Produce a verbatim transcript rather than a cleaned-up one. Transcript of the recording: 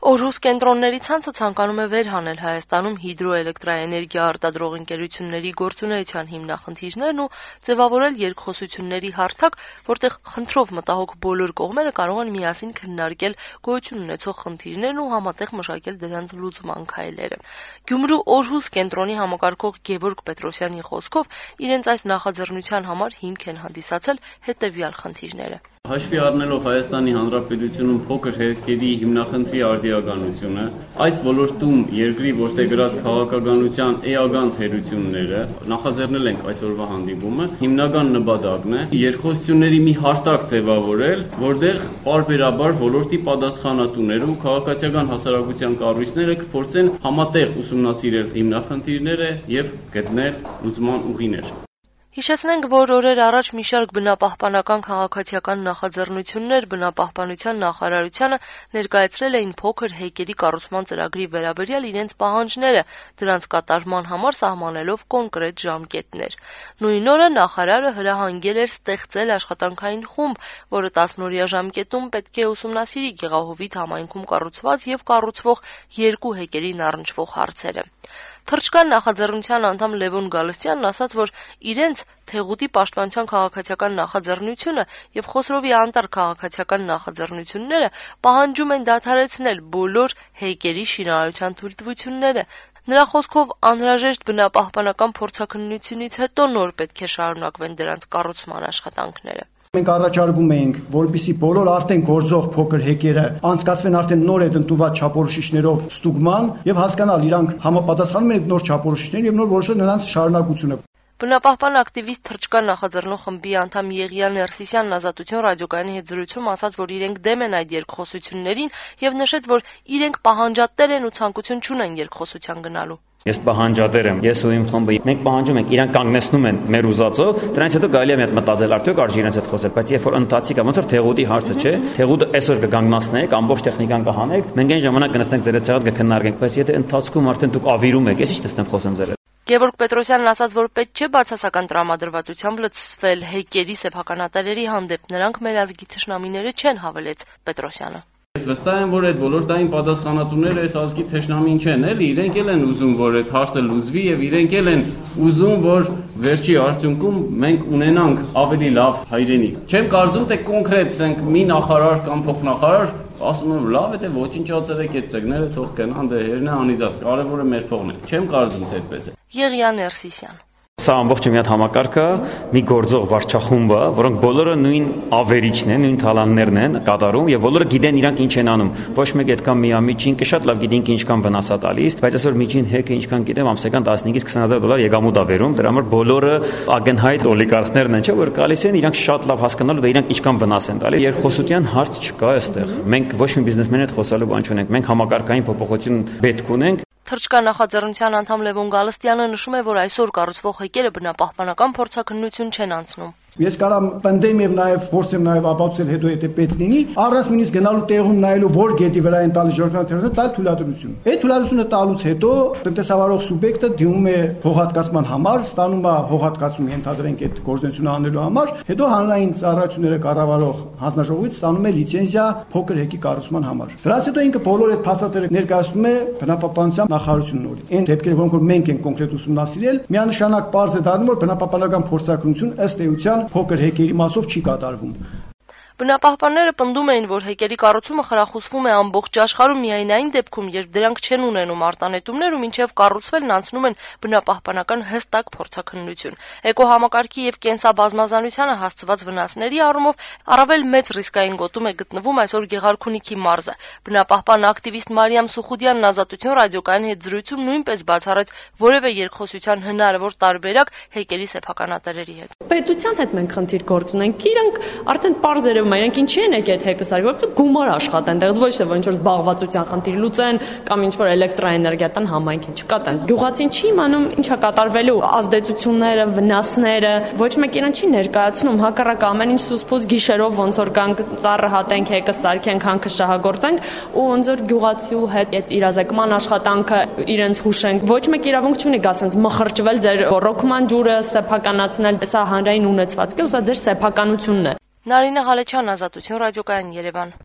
Օրհուս կենտրոնների ցանցը ցանկանում է վերհանել Հայաստանում հիդրոէլեկտրաէներգիա արտադրող ընկերությունների գործունեության հիմնախնդիրներն ու ձևավորել երկխոսությունների հարթակ, որտեղ խնդրով մտահոգ բոլոր կողմերը կարող են միասին քննարկել գոյություն ունեցող խնդիրներն ու համատեղ մշակել դրանց լուծման քայլերը։ Գյումրու Օրհուս կենտրոնի համակարգող Գևորգ Պետրոսյանի խոսքով իրենց այս նախաձեռնության համար հիմք են հանդիսացել հետևյալ խնդիրները։ Հաշվի առնելով Հայաստանի Հանրապետությունում փոքր հերկերի հիմնախնդրի արդիականությունը, այս ոլորտում երկրի որտեղ գրած քաղաքականության էական թերությունները, նախաձեռնել ենք այսօրվա հանդիպումը, հիմնական նպատակն է երկխոսությունների մի հարթակ ձևավորել, որտեղ պարբերաբար ոլորտի պատասխանատուները ու քաղաքացիական հասարակության կառույցները կփորձեն համատեղ ուսումնասիրել հիմնախնդիրները եւ գտնել լուծման ուղիներ։ Հիշեցնենք, որ օրեր առաջ մի շարք բնապահպանական քաղաքացիական նախաձեռնություններ բնապահպանության նախարարությանը ներկայացրել էին փոքր հեյկերի կառուցման ծրագրի վերաբերյալ իրենց պահանջները, դրանց կատարման համար սահմանելով կոնկրետ ժամկետներ։ Նույն օրը նախարարը հրահանգել էր ստեղծել աշխատանքային խումբ, որը տասնօրյա ժամկետում պետք է ուսումնասիրի Գեղահովիտ համայնքում կառուցված եւ կառուցվող երկու հեյկերին առնչվող հարցերը։ Թռչկան նախաձեռնության անդամ Լևոն Գալստյանն ասաց, որ իրենց Թեղուտի պաշտպանության քաղաքացիական նախաձեռնությունը եւ Խոսրովի անտառ քաղաքացիական նախաձեռնությունները պահանջում են դադարեցնել բոլոր հեյկերի շինարարության թույլտվությունները։ Նրա խոսքով անհրաժեշտ բնապահպանական փորձաքննությունից հետո նոր պետք է շարունակվեն դրանց կառուցման աշխատանքները։ Մենք առաջարկում էինք, որպեսզի բոլոր արդեն գործող փոքր հեկերը անցկացվեն արդեն նոր այդ ընդունված չափորոշիչներով ստուգման եւ հասկանալ իրանք համապատասխանում են այդ նոր չափորոշիչներին եւ նոր որոշել նրանց շարունակությունը։ Բնապահպան ակտիվիստ Թռչկան նախաձեռնող խմբի անդամ Եղիան Ներսիսյանն Ազատություն ռադիոկայանի հետ զրույցում ասաց, որ իրենք դեմ են այդ երկխոսություններին եւ նշեց, որ իրենք պահանջատեր են ու ցանկություն չունեն երկխոսության գնալու։ Ես պահանջատեր եմ, ես ու իմ խումբը, մենք պահանջում ենք, իրանք կանգնեցնում են մեր ուզածով, դրանից հետո կարելի է մի հատ մտածել, արդյոք արժի իրենց հետ խոսել, բայց երբ որ ընթացիկ է, ոնց որ Թեղուտի հարցը, չէ, Թեղուտը այսօր կգանգնացնեք, ամբողջ տեխնիկան կհանեք, մենք այն ժամանակ կնստենք ձեր հետ սեղան կքննարկենք, բայց եթե ընթացքում արդեն դուք ավիրում եք, ես ի՞նչ տեսնեմ խոսեմ ձեր հետ։ Գևորգ Պետրոսյանն ասաց, որ պետք չէ բացասական տրամադրվածությամբ լցվել հեյկերի սեփականատերերի հանդեպ, նրանք մեր ազգի թշնամիները չեն, հավելեց Պետրոսյանը։ Ես վստահ եմ, որ այդ ոլորտային պատասխանատուները այս ազգի թշնամին չեն, էլի, իրենք էլ են ուզում, որ այդ հարցը լուծվի եւ իրենք էլ են ուզում, որ վերջի արդյունքում մենք ունենանք ավելի լավ հայրենիք։ Չեմ կարծում, թե կոնկրետ ասենք մի նախարար կամ փոխնախարար ասում եմ լավ է, թե ոչնչացել եք այդ ցեգները թող գնան, դե հերնա անիծած, կարևորը մեր փողն է։ Չեմ կարծում, թե այդպես է։ Եղիան Ներսիսյան Սա ամբողջ մի հատ համակարգը, մի գործող վարչախումբը, որոնք բոլորը նույն ավերիչն են, նույն թալաններն են կատարում եւ բոլորը գիտեն իրանք ինչ են անում։ Ոչ մեկ այդքան միամիջին կշատ լավ գիտենք ինչքան վնաս է տալիս, բայց այսօր միջին հեկը ինչքան գիտեմ ամսական տասնհինգից քսան հազար դոլար եկամուտ է բերում, դրա համար բոլորը ագենհայտ օլիգարխներն են, չէ՞ որ գալիս են, իրանք շատ լավ հասկանալու դա իրանք ինչքան վնաս են տալի։ Երկխոսության հարց չկա այստեղ։ Մենք ոչ մի բիզնեսմեն հետ խոսալու բան չունենք։ Մենք համակարգային փոփոխություն պետք ունենք։ Թռչկան նախաձեռնության անդամ Լևոն Գալստյանը նշում է, որ այսօր կառուցվող հեյկերը բնապահպանական փորձաքննություն չեն անցնում։ Ես կարամ պնդեմ եւ նաեւ փորձեմ նաեւ ապացուցել հետո եթե պետք լինի, առանց նույնիսկ գնալու տեղում նայելու որ գետի վրա են տալիս ժողովրդական տա թույլատրություն։ Այդ թույլատրությունը տալուց հետո տնտեսավարող սուբյեկտը դիմում է հողատկացման համար, ստանում է հողատկացում ենթադրենք այդ գործունեությունը անելու համար, հետո հանրային ծառայությունները կառավարող հանձնաժողովից ստանում է լիցենզիա փոքր հեկի կառուցման համար։ Դրանից հետո ինքը բոլոր այդ փաստաթղթերը ներկայացնում է բնապահպանության նախարարությունն նորից։ Այն դեպքերը, որոնք մենք ենք կոնկրետ ուսումնասիրել, միանշանակ պարզ է դառնում, որ բնապահպանական փորձաքննություն ըստ էության փոքր հեկերի մասով չի կատարվում։ Բնապահպանները պնդում էին, որ հեյկերի կառուցումը խրախուսվում է ամբողջ աշխարհում միայն այն դեպքում, երբ դրանք չեն ունենում արտանետումներ ու մինչև կառուցվելն անցնում են բնապահպանական հստակ փորձաքննություն։ Էկոհամակարգի եւ կենսաբազմազանությանը հասցված վնասների առումով առավել մեծ ռիսկային գոտում է գտնվում այսօր Գեղարքունիքի մարզը։ Բնապահպան ակտիվիստ Մարիամ Սուխուդյանն Ազատություն ռադիոկայանի հետ զրույցում նույնպես բացառեց որևէ երկխոսության հնարավոր տարբերակ հեյկերի սեփականատերերի հետ։ Պետության հետ մենք խնդիր գործ ունենք, իրանք արդեն պարզ Իրանք ինչի են եկել հեկը սարի, որովհետեւ գումար աշխատեն, դեռ ոչ թե ոչ որ զբաղվածության խնդիր լուծեն կամ ինչ որ էլեկտրաէներգիա տան համայնքին, չկա տենց։ Գյուղացին չի իմանում ինչա կատարվելու, ազդեցությունները, վնասները, ոչ մեկ իրան չի ներկայացնում, հակառակ ամեն ինչ սուսփուս գիշերով ոնց որ կանք ծառը հատենք, հեկը սարքենք, հանքը շահագործենք ու ոնց որ գյուղացու հետ այդ իրազեկման աշխատանքը իրենց հուշենք։ Ոչ մեկ իրավունք չունի գա ասենց մխրճվել ձեր ռոկման ջուրը սեփականացնել, սա հանրային ունեցվածք է, ու սա ձեր սեփականությունն է։ Նարինե Ղալեչյան, Ազատություն ռադիոկայան, Երևան։